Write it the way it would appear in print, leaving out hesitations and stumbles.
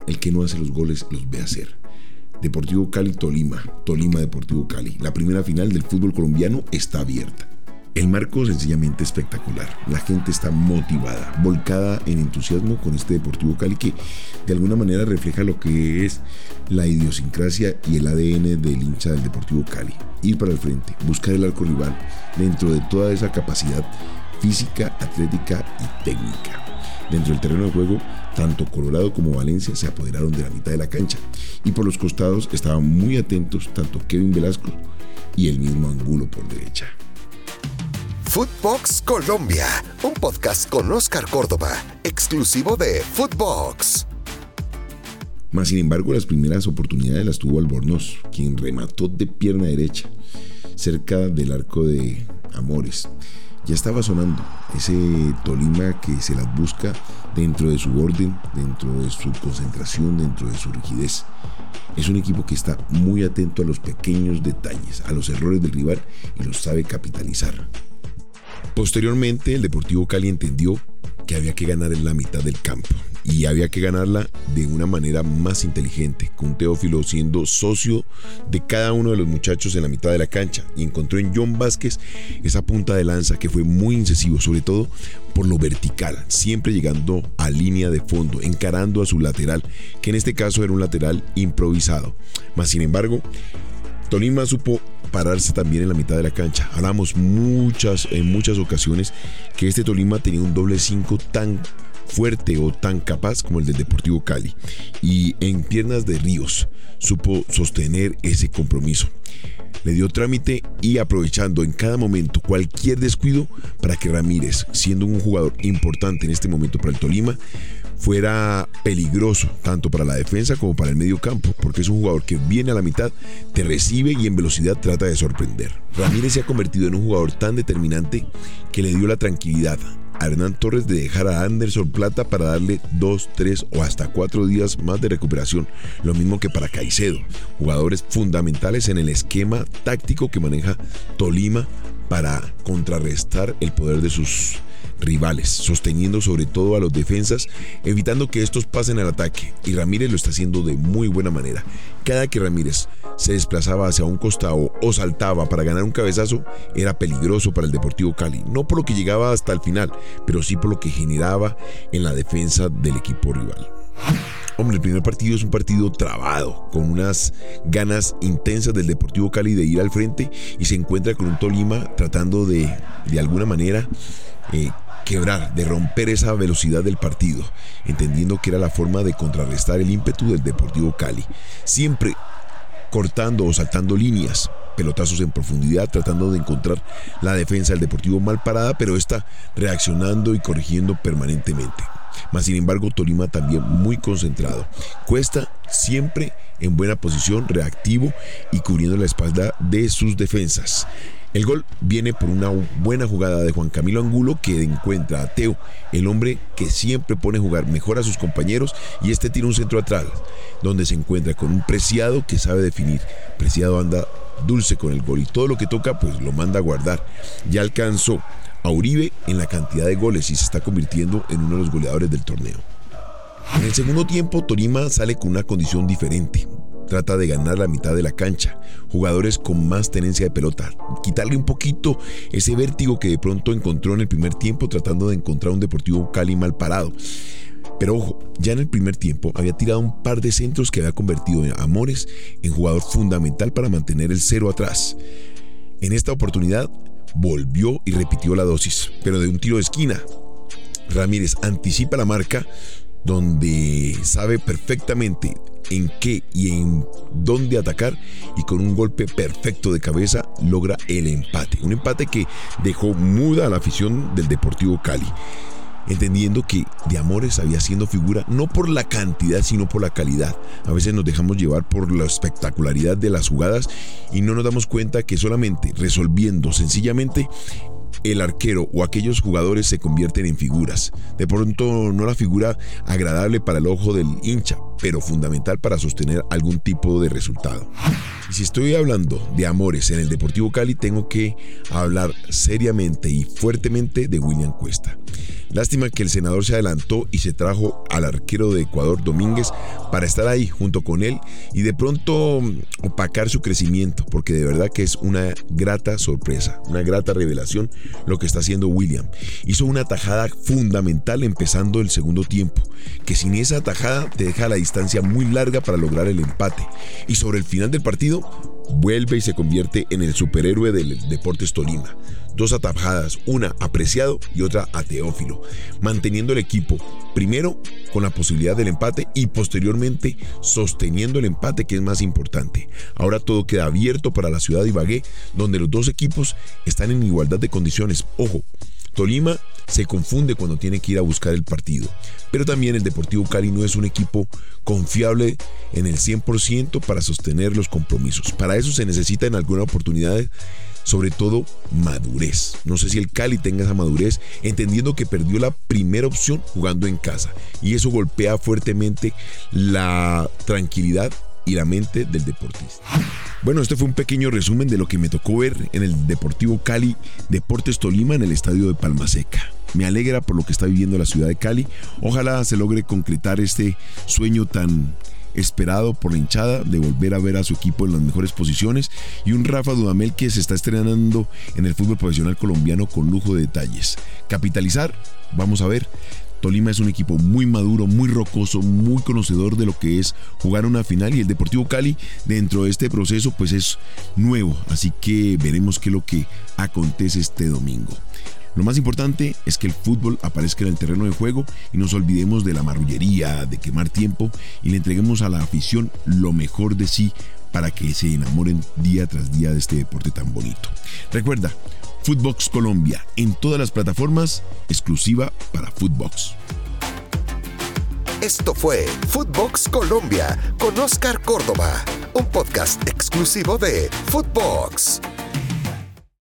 el que no hace los goles los ve hacer. Deportivo Cali Tolima, Tolima Deportivo Cali. La primera final del fútbol colombiano está abierta. El marco sencillamente espectacular. La gente está motivada, volcada en entusiasmo con este Deportivo Cali que de alguna manera refleja lo que es la idiosincrasia y el ADN del hincha del Deportivo Cali. Ir para el frente, buscar el arco rival dentro de toda esa capacidad física, atlética y técnica. Dentro del terreno de juego, tanto Colorado como Valencia se apoderaron de la mitad de la cancha y por los costados estaban muy atentos tanto Kevin Velasco y el mismo Angulo por derecha. Footbox Colombia, un podcast con Oscar Córdoba, exclusivo de Footbox. Mas sin embargo, las primeras oportunidades las tuvo Albornoz, quien remató de pierna derecha, cerca del arco de Amores. Ya estaba sonando ese Tolima que se las busca dentro de su orden, dentro de su concentración, dentro de su rigidez. Es un equipo que está muy atento a los pequeños detalles, a los errores del rival y los sabe capitalizar. Posteriormente, el Deportivo Cali entendió que había que ganar en la mitad del campo y había que ganarla de una manera más inteligente, con Teófilo siendo socio de cada uno de los muchachos en la mitad de la cancha, y encontró en John Vázquez esa punta de lanza que fue muy incisivo, sobre todo por lo vertical, siempre llegando a línea de fondo, encarando a su lateral, que en este caso era un lateral improvisado. Mas sin embargo, Tolima supo pararse también en la mitad de la cancha. Hablamos en muchas ocasiones que este Tolima tenía un doble 5 tan fuerte o tan capaz como el del Deportivo Cali, y en piernas de Ríos supo sostener ese compromiso. Le dio trámite y aprovechando en cada momento cualquier descuido para que Ramírez, siendo un jugador importante en este momento para el Tolima, fuera peligroso tanto para la defensa como para el medio campo, porque es un jugador que viene a la mitad, te recibe y en velocidad trata de sorprender. Ramírez se ha convertido en un jugador tan determinante que le dio la tranquilidad a Hernán Torres de dejar a Anderson Plata para darle 2, 3 o hasta 4 días más de recuperación, lo mismo que para Caicedo, jugadores fundamentales en el esquema táctico que maneja Tolima para contrarrestar el poder de sus rivales, sosteniendo sobre todo a los defensas, evitando que estos pasen al ataque, y Ramírez lo está haciendo de muy buena manera. Cada que Ramírez se desplazaba hacia un costado o saltaba para ganar un cabezazo, era peligroso para el Deportivo Cali, no por lo que llegaba hasta el final, pero sí por lo que generaba en la defensa del equipo rival. Hombre, el primer partido es un partido trabado, con unas ganas intensas del Deportivo Cali de ir al frente, y se encuentra con un Tolima tratando de alguna manera quebrar, de romper esa velocidad del partido, entendiendo que era la forma de contrarrestar el ímpetu del Deportivo Cali, siempre cortando o saltando líneas, pelotazos en profundidad, tratando de encontrar la defensa del Deportivo mal parada, pero está reaccionando y corrigiendo permanentemente. Mas sin embargo, Tolima también muy concentrado, Cuesta siempre en buena posición, reactivo y cubriendo la espalda de sus defensas. El gol viene por una buena jugada de Juan Camilo Angulo, que encuentra a Teo, el hombre que siempre pone a jugar mejor a sus compañeros, y este tira un centro atrás, donde se encuentra con un Preciado que sabe definir. Preciado anda dulce con el gol y todo lo que toca pues lo manda a guardar. Ya alcanzó a Uribe en la cantidad de goles y se está convirtiendo en uno de los goleadores del torneo. En el segundo tiempo, Tolima sale con una condición diferente. Trata de ganar la mitad de la cancha, jugadores con más tenencia de pelota, quitarle un poquito ese vértigo que de pronto encontró en el primer tiempo, tratando de encontrar un Deportivo Cali mal parado. Pero ojo, ya en el primer tiempo había tirado un par de centros que había convertido a Amores en jugador fundamental para mantener el 0 atrás. En esta oportunidad volvió y repitió la dosis, pero de un tiro de esquina. Ramírez anticipa la marca, donde sabe perfectamente en qué y en dónde atacar, y con un golpe perfecto de cabeza logra el empate. Un empate que dejó muda a la afición del Deportivo Cali, entendiendo que de Amores había siendo figura no por la cantidad sino por la calidad. A veces nos dejamos llevar por la espectacularidad de las jugadas y no nos damos cuenta que solamente resolviendo sencillamente el arquero o aquellos jugadores se convierten en figuras. De pronto no la figura agradable para el ojo del hincha, pero fundamental para sostener algún tipo de resultado. Y si estoy hablando de Amores en el Deportivo Cali, tengo que hablar seriamente y fuertemente de William Cuesta. Lástima que el senador se adelantó y se trajo al arquero de Ecuador, Domínguez, para estar ahí junto con él y de pronto opacar su crecimiento, porque de verdad que es una grata sorpresa, una grata revelación lo que está haciendo William. Hizo una tajada fundamental empezando el segundo tiempo, que sin esa tajada te deja la distancia muy larga para lograr el empate. Y sobre el final del partido, vuelve y se convierte en el superhéroe del Deportes Tolima. 2 atajadas, una a Preciado y otra a Teófilo, manteniendo el equipo primero con la posibilidad del empate y posteriormente sosteniendo el empate, que es más importante. Ahora todo queda abierto para la ciudad de Ibagué, donde los 2 equipos están en igualdad de condiciones. Ojo, Tolima se confunde cuando tiene que ir a buscar el partido, pero también el Deportivo Cali no es un equipo confiable en el 100% para sostener los compromisos. Para eso se necesita en alguna oportunidad, sobre todo, madurez. No sé si el Cali tenga esa madurez, entendiendo que perdió la primera opción jugando en casa, y eso golpea fuertemente la tranquilidad y la mente del deportista. Bueno, este fue un pequeño resumen de lo que me tocó ver en el Deportivo Cali Deportes Tolima en el estadio de Palma Seca. Me alegra por lo que está viviendo la ciudad de Cali. Ojalá se logre concretar este sueño tan esperado por la hinchada de volver a ver a su equipo en las mejores posiciones, y un Rafa Dudamel que se está estrenando en el fútbol profesional colombiano con lujo de detalles. Capitalizar, vamos a ver. Tolima es un equipo muy maduro, muy rocoso, muy conocedor de lo que es jugar una final, y el Deportivo Cali dentro de este proceso pues es nuevo, así que veremos qué es lo que acontece este domingo. Lo más importante es que el fútbol aparezca en el terreno de juego y nos olvidemos de la marrullería, de quemar tiempo, y le entreguemos a la afición lo mejor de sí para que se enamoren día tras día de este deporte tan bonito. Recuerda, Footbox Colombia en todas las plataformas, exclusiva para Footbox. Esto fue Footbox Colombia con Oscar Córdoba, un podcast exclusivo de Footbox.